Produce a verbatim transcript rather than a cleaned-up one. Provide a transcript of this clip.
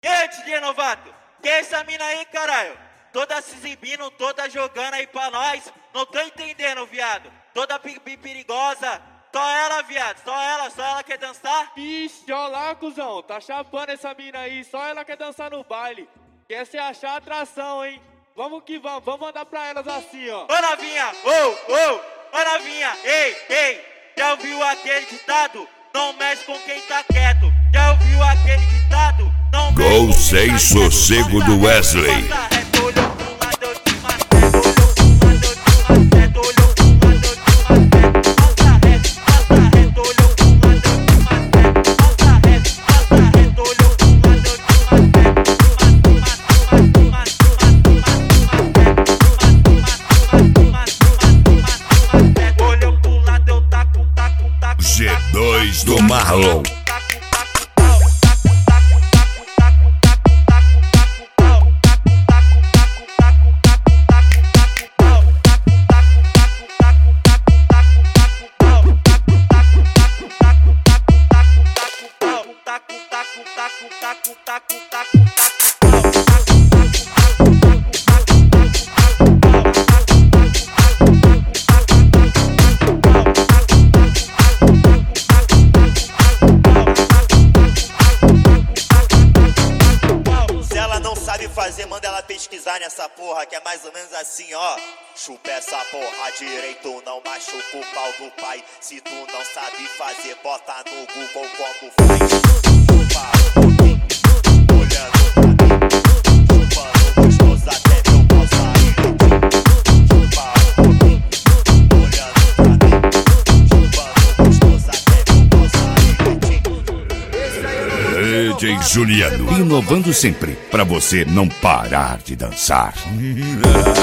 E aí, D J novato? Que é essa mina aí, caralho? Toda se exibindo, toda jogando aí pra nós. Não tô entendendo, viado. Toda perigosa. Só ela, viado. Só ela, só ela quer dançar? Ixi, ó lá, cuzão. Tá chapando essa mina aí. Só ela quer dançar no baile. Quer se achar atração, hein? Vamos que vamos. Vamos mandar pra elas assim, ó. Ô, novinha. Ô, ô. Ô, novinha. Ei, ei. Já ouviu aquele ditado? Não mexe com quem tá quieto. Já ouviu aquele ditado? Não mexe Gol sem sossego do Wesley. G dois do Marlon. Fazer, manda ela pesquisar nessa porra, que é mais ou menos assim, ó. Chupa essa porra direito, não machuca o pau do pai. Se tu não sabe fazer, bota no Google como faz. Chupa um pouquinho, olhando pra mim. Chupando gostoso até meu pau sair. Chupa um pouquinho, olhando pra mim. Chupando gostoso até meu pau sair. D J Juliano, inovando sempre, pra você não parar de dançar.